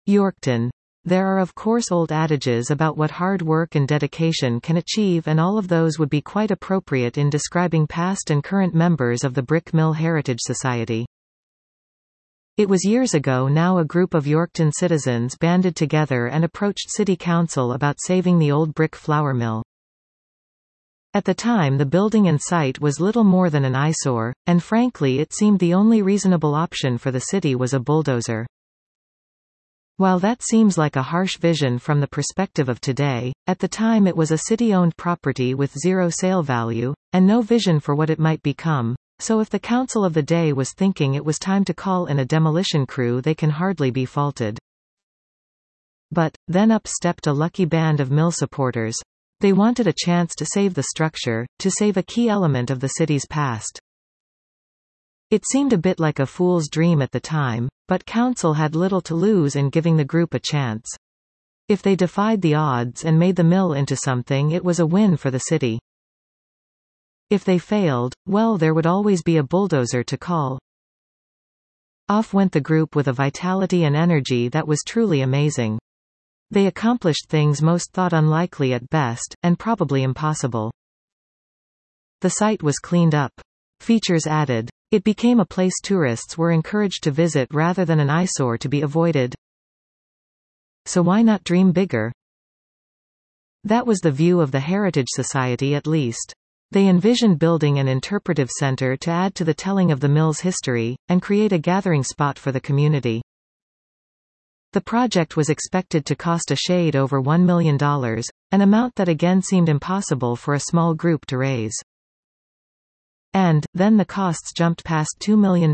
Yorkton. There are of course old adages about what hard work and dedication can achieve, and all of those would be quite appropriate in describing past and current members of the Brick Mill Heritage Society. It was years ago now a group of Yorkton citizens banded together and approached City Council about saving the old brick flour mill. At the time the building and site was little more than an eyesore, and frankly it seemed the only reasonable option for the city was a bulldozer. While that seems like a harsh vision from the perspective of today, at the time it was a city-owned property with zero sale value, and no vision for what it might become, so if the council of the day was thinking it was time to call in a demolition crew, they can hardly be faulted. But, then up stepped a lucky band of mill supporters. They wanted a chance to save the structure, to save a key element of the city's past. It seemed a bit like a fool's dream at the time, but council had little to lose in giving the group a chance. If they defied the odds and made the mill into something, it was a win for the city. If they failed, well, there would always be a bulldozer to call. Off went the group with a vitality and energy that was truly amazing. They accomplished things most thought unlikely at best, and probably impossible. The site was cleaned up. Features added. It became a place tourists were encouraged to visit rather than an eyesore to be avoided. So why not dream bigger? That was the view of the Heritage Society at least. They envisioned building an interpretive center to add to the telling of the mill's history, and create a gathering spot for the community. The project was expected to cost a shade over $1 million, an amount that again seemed impossible for a small group to raise. And, then the costs jumped past $2 million.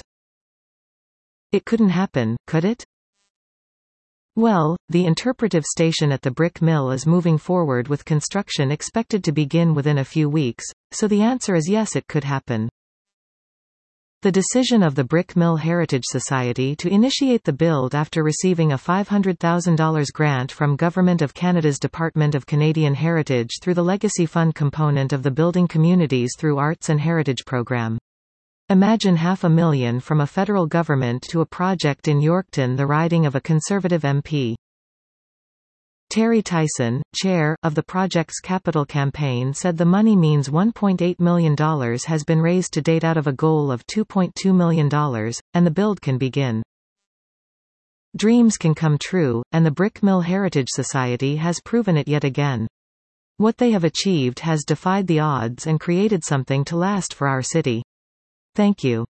It couldn't happen, could it? Well, the interpretive station at the brick mill is moving forward with construction expected to begin within a few weeks, so the answer is yes, it could happen. The decision of the Brick Mill Heritage Society to initiate the build after receiving a $500,000 grant from Government of Canada's Department of Canadian Heritage through the Legacy Fund component of the Building Communities through Arts and Heritage program. Imagine $500,000 from a federal government to a project in Yorkton, the riding of a Conservative MP. Terry Tyson, chair of the project's capital campaign, said the money means $1.8 million has been raised to date out of a goal of $2.2 million, and the build can begin. Dreams can come true, and the Brick Mill Heritage Society has proven it yet again. What they have achieved has defied the odds and created something to last for our city. Thank you.